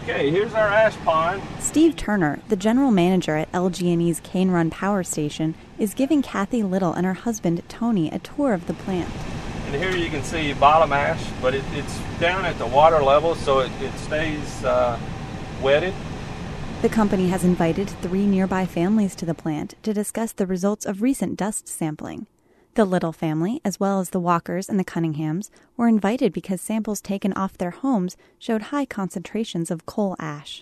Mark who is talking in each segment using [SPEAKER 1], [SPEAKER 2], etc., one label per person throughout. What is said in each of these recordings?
[SPEAKER 1] Okay, here's our ash pond.
[SPEAKER 2] Steve Turner, the general manager at LG&E's Cane Run Power Station, is giving Kathy Little and her husband, Tony, a tour of the plant.
[SPEAKER 1] And here you can see bottom ash, but it's down at the water level, so it stays wetted.
[SPEAKER 2] The company has invited 3 nearby families to the plant to discuss the results of recent dust sampling. The Little family, as well as the Walkers and the Cunninghams, were invited because samples taken off their homes showed high concentrations of coal ash.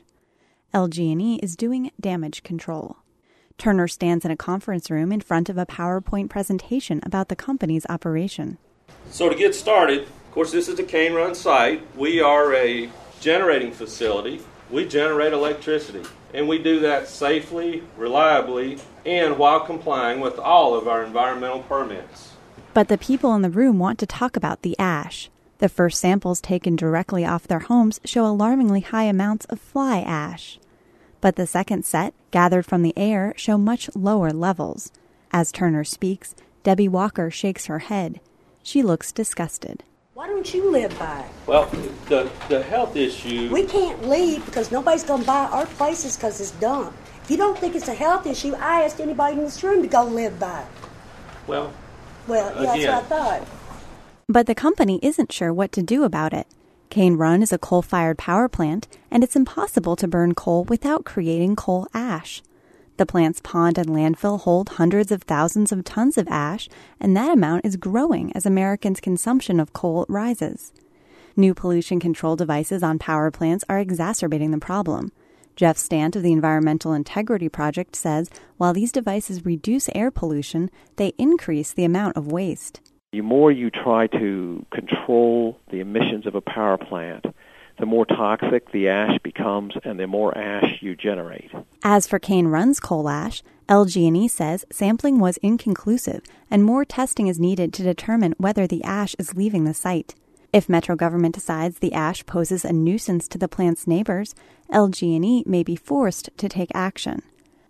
[SPEAKER 2] LG&E is doing damage control. Turner stands in a conference room in front of a PowerPoint presentation about the company's operation.
[SPEAKER 1] So to get started, of course, this is the Cane Run site. We are a generating facility. We generate electricity, and we do that safely, reliably, and while complying with all of our environmental permits.
[SPEAKER 2] But the people in the room want to talk about the ash. The first samples taken directly off their homes show alarmingly high amounts of fly ash. But the second set, gathered from the air, show much lower levels. As Turner speaks, Debbie Walker shakes her head. She looks disgusted.
[SPEAKER 3] Why don't you live by it?
[SPEAKER 1] Well, the health issue...
[SPEAKER 3] We can't leave because nobody's going to buy our places because it's dump. If you don't think it's a health issue, I asked anybody in this room to go live by it.
[SPEAKER 1] Well,
[SPEAKER 3] yeah, that's what I thought.
[SPEAKER 2] But the company isn't sure what to do about it. Cane Run is a coal-fired power plant, and it's impossible to burn coal without creating coal ash. The plant's pond and landfill hold hundreds of thousands of tons of ash, and that amount is growing as Americans' consumption of coal rises. New pollution control devices on power plants are exacerbating the problem. Jeff Stant of the Environmental Integrity Project says while these devices reduce air pollution, they increase the amount of waste.
[SPEAKER 4] The more you try to control the emissions of a power plant, the more toxic the ash becomes and the more ash you generate.
[SPEAKER 2] As for Cane Run's coal ash, LG&E says sampling was inconclusive and more testing is needed to determine whether the ash is leaving the site. If Metro government decides the ash poses a nuisance to the plant's neighbors, LG&E may be forced to take action.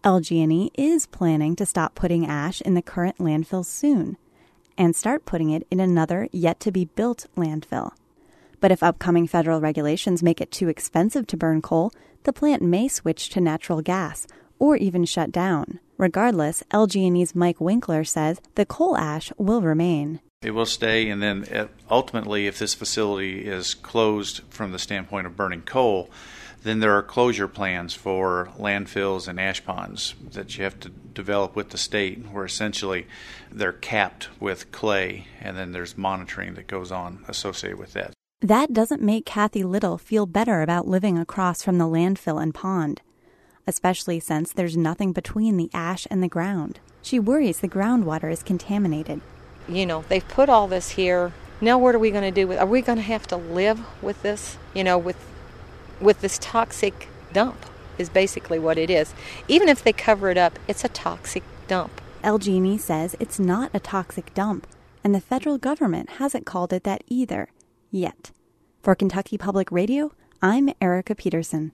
[SPEAKER 2] LG&E is planning to stop putting ash in the current landfill soon and start putting it in another yet-to-be-built landfill. But if upcoming federal regulations make it too expensive to burn coal, the plant may switch to natural gas or even shut down. Regardless, LG&E's Mike Winkler says the coal ash will remain.
[SPEAKER 5] It will stay, and then ultimately, if this facility is closed from the standpoint of burning coal, then there are closure plans for landfills and ash ponds that you have to develop with the state, where essentially they're capped with clay, and then there's monitoring that goes on associated with that.
[SPEAKER 2] That doesn't make Kathy Little feel better about living across from the landfill and pond, especially since there's nothing between the ash and the ground. She worries the groundwater is contaminated.
[SPEAKER 6] You know, they've put all this here. Now what are we going to do with it? Are we going to have to live with this, with this toxic dump is basically what it is. Even if they cover it up, it's a toxic dump.
[SPEAKER 2] LG&E says it's not a toxic dump, and the federal government hasn't called it that either. Yet. For Kentucky Public Radio, I'm Erica Peterson.